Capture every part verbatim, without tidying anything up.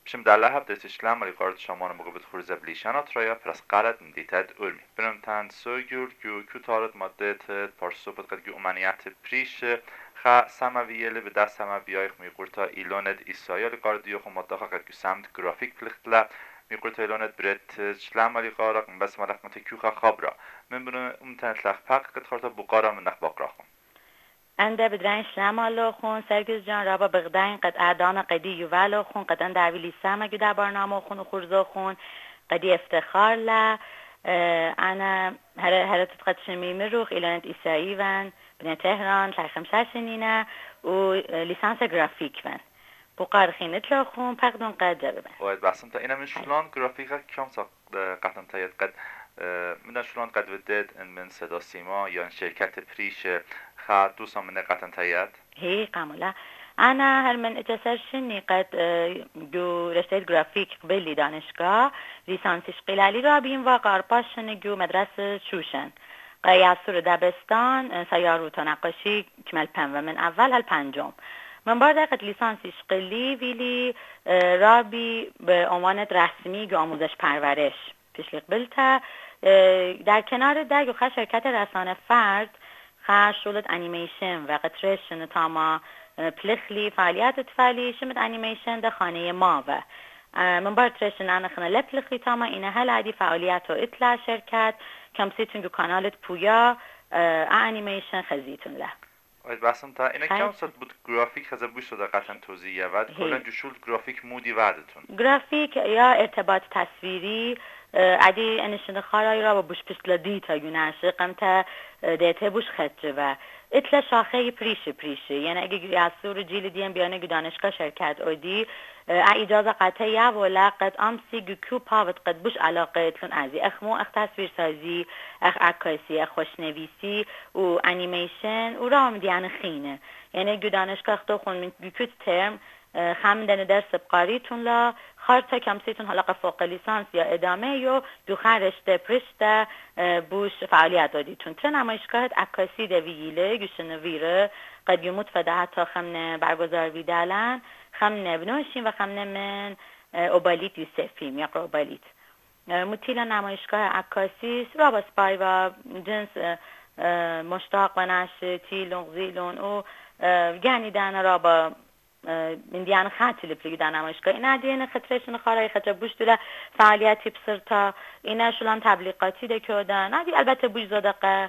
Şimdi derler hep de işlem ali qardı şamanı muqabit xurza blişana traya pras qalat nditat ulmi. Benim tan sögül gü kütarıt maddet parsopet qad gü umaniyat priş خا سماویل به دست سماویای میقورتا ایلانت ایسایال قارد یخو مدخا قد گو سمت گرافیک پلختلا میقورتا ایلانت برت شلم علی قارق بس ملق متکیوخا خبرا من بنو امتنت لخ پاق قد خارتا بقارا من نخ باقرا خون انده بدرین شلم علی خون سرگز جان رابا بغدین قد اعدان قدی یوالو خون قد انده اویلی سمه گو در برنامه خون و خورزو خون قدی افتخار لا انا هر هر تتقد شميم الروخ إلى نت إسرائيل فان بنا تهران تاع خمسة سنين و ليسانس جرافيك فان بقار خينت لخون بقدون قد جربن وايد بحثم تا إنا من شلون جرافيكا كم ساق قطن تايد قد من شلون قد ودد إن من صدا سيما یا شرکت پریش خا دوسا من قطن تايد هي قاملا أنا هل من اتصل شني قد جو رشته جرافيك قبل دانشگاه لیسانسش قلالی را بیم و قارپاشن جو مدرسه شوشن قیاسور دبستان سیارو تا نقاشی کمال پن و من اول هل پنجم من بار قد لیسانسش قلی ویلی رابی به عنوان رسمی جو آموزش پرورش پیشلیق بلتا در کنار در جو خواهد شرکت رسانه فرد خواهد شولت انیمیشن و قطرشن تا ما پلخلی فعالیت تفعلی شمت انیمیشن در خانه ما و من بارترشن انا خنا لپلخلی تاما اینه هل عادی فعالیت و اطلاع شرکت کم سیتون جو کانالت پویا انیمیشن خزیتون له واید بحثم تا اینه کم سات بود گرافیک خزه بوش دا قطعا توضیحه ود کلن جو شول گرافیک مودی وعدتون گرافیک یا ارتباط تصویری عادی انشن خارای را با بوش پشتلا دیتا گونشه قمتا دیتا بوش خدجه و اتلا شاخه پریشه پریشه یعنی اگه گیاسور جیل دیم بیانه گو دانشگاه شرکت اودی اجازه قطعی ولا قد امسی گو کو پاوت قد بوش علاقه اتلون ازی اخمو اخ تصویر سازی اخ عکاسی اخ خوشنویسی و انیمیشن و رام دیانه خینه یعنی گو دانشگاه اختو خون من گو کت ترم خمدن درس بقاریتون لا خارتا کمسیتون حلقه فوق لیسانس یا ادامه یا دو خرشته پرشته بوش فعالیت دادیتون تر نمایشگاهت عکاسی دویله گوشن ویره قد یموت فده حتی خمنه برگزار ویدالن خمنه بنوشیم و خمنه من اوبالیت یوسفیم یا اوبالیت مطیل نمایشگاه عکاسی را با سپای و جنس مشتاق و نشه تیلون غزیلون و گنی دانه را با من دیان خاطی لپلیگ در نمایشگاه اینا دیان خطرشون خارای خطر بوش دوله فعالیتی بسرتا اینا شلون تبلیغاتی ده کردن ندی البته بوش زدقه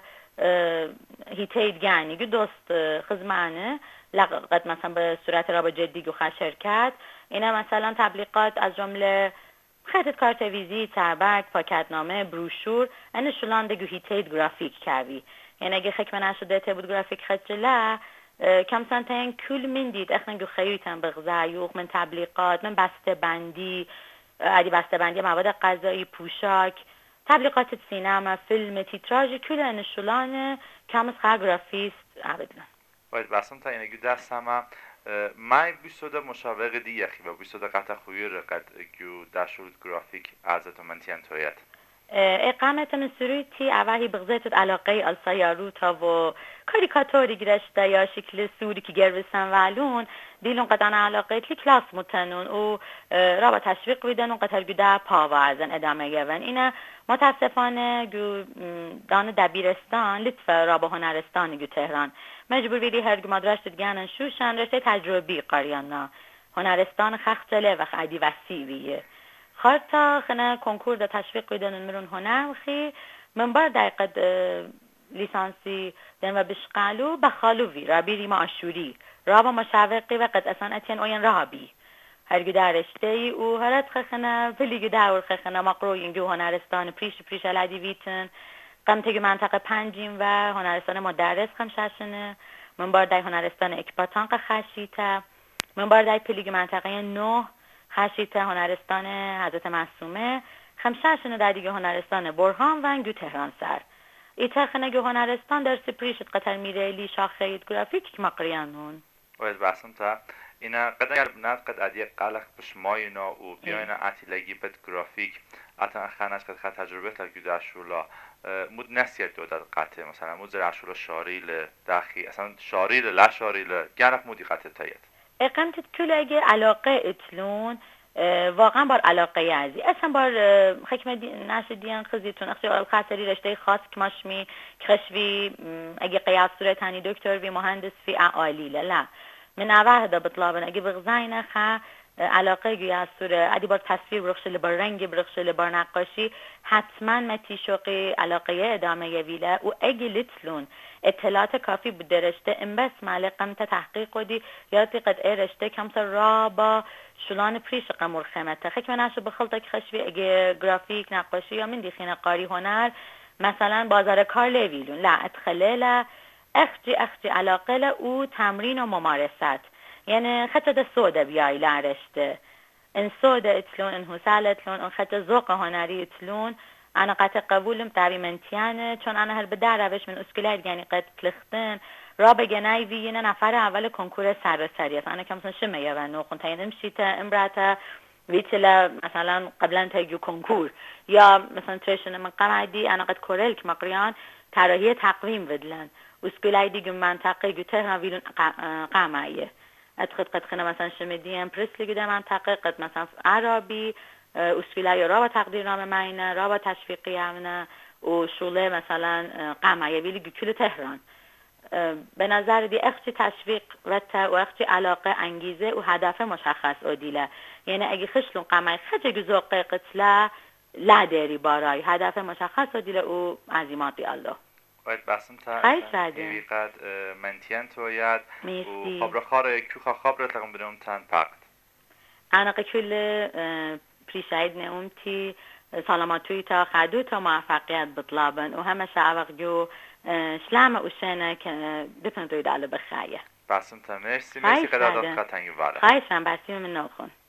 هیتید گانی گو دوست خزمانه لقد مثلا به صورت رابط جدی گو خواه شرکت اینا مثلا تبلیغات از جمله خطت کارت ویزیت تربک پاکتنامه بروشور اینا شلون ده گو هیتید گرافیک کردی یعنی اگه خکم نشده ته بود گرافیک خطره کم سنتين كل من دید اخنا جو خیریتن بغزایوخ من تبلیغات من بسته بندی عادی بسته بندی مواد غذایی پوشاک تبلیغات سینما فیلم تیتراژ کل انشولان کم از خر گرافیست عبدن باید بسم تا اینه جو دست همه مای بیستوده مشاوق دی یخی و بیستوده قطع خویی رقد جو داشول گرافیک عزت و منتین تویت اقامت من سرویتی اوهی بغزیتت علاقه السیاروتا و کاریکاتوری گرشته یا شکل سوری که گروسن والون دیلون قدان علاقه لی کلاس متنون و را با تشویق ویدن و قطر گوده پاوازن ادامه گون اینه متاسفانه گو دان دبیرستان لطفه را با هنرستان گو تهران مجبور بیدی هرگو مدرش دگانن شوشن رشته تجربی قاریانا هنرستان خختله و خیلی وسیعیه خارتا خنا کنکور دا تشویق ویدن مرون هنر خی من بار دقیقه لیسانسی دن و بشقالو بخالووی رابی ریما آشوری رابا مشاوقی و قد اصلا اتین اوین رابی هرگی درشته ای او هرات خخنا پلیگی دور خخنا مقروی اینجو هنرستان پریش پریش علادی ویتن قمتگی منطقه پنجیم و هنرستان مدرس خمششنه من بار دای هنرستان اکباتان خشیته من بار دای پلیگی منطقه نه خشیته هنرستان حضرت معصومه خمششنه در دیگه هنرستان برهان و انگو تهران سر ایتاخنه گو هنرستان در سپریشت قطر میریلی شاخه گرافیک که مقریانون وید بحثم تا اینا قدر بناد قد عدیه قلق بشماینا و بیاینا عطیلگی بد گرافیک اتن خانش قد خد تجربه تلگی داشولا مود نسیت دو داد قطعه مثلا مود زر عشولا شاریل داخی اصلا شاریل لا شاریل گرف مودی قطعه تایید اقامتت کل اگه علاقه اتلون واقعا بار علاقه ازی اصلا بار حکم ناش دیان خزیتون اخشی الخاطری رشته خاص کماشمی کشفی اگه قیاس صورتانی دکتر وی مهندس فی عالی لا من اوه ده بطلابن اگه بغزاینه خا علاقه گویا سوره ادی بار تصویر برخشل بار رنگ برخشل بار نقاشی حتما متی شوقی علاقه ادامه یویله و اگه لتلون اطلاعات کافی بود درشته ام بس معلقم تا تحقیق ودی یادی قد ارشته کم سر رابا شلان پریش قمر خمته خیلی من عشق بخلطه که خشوی اگه گرافیک نقاشی یا من دیخین قاری هنر مثلا بازار کار لیویلون لا ادخله اخجی اخجی علاقه له او تمرین و ممارست یعنی خطه ده سوده بیایی لرشته ان سوده اتلون ان حسال اتلون ان خطه ذوق هنری اتلون انا قطع قبولم تابی منتیانه چون انا هر بدر روش من اسکولار یعنی قد کلختن را بگنای وینه نفر اول کنکور سر سری است انا کم سن شمه یا و نوخون تاین امشیته امراته ویتلا مثلا قبلا تاجو کنکور یا مثلا ترشن من قمعدی انا قد کورلک مقریان طراحی تقویم بدلن اسکولای دیگه منطقه گو تهران ویلون قمعیه اتخذ قد خنا مثلا شمدیم پرسلی گده منطقه قد مثلا عربی اسکولای را با تقدیر نام معینه را با تشویقی همونه و شوله مثلا قمعیه ویلی گو تهران به نظر دی اخچی تشویق و تا و اخچی علاقه انگیزه و هدف مشخص ادیله یعنی اگه خشلون قمعی خجه گزوقه قتله لا داری بارای هدف مشخص ادیله و عظیماتی الله باید بحثم تا خیلی سعده ایقاد منتین توید میسی و خبر خاره کوخا خبرت لقم بدون تن پقت انا کل پریشاید نعمتی سلامتوی تا خدو تا موفقیت بطلابن و همه شعوق جو شلام و شنه که بپن دوید على بخیه بحثم تا مرسی مرسی قدر داد قطعا یواله خواهشم بحثیم من نوخون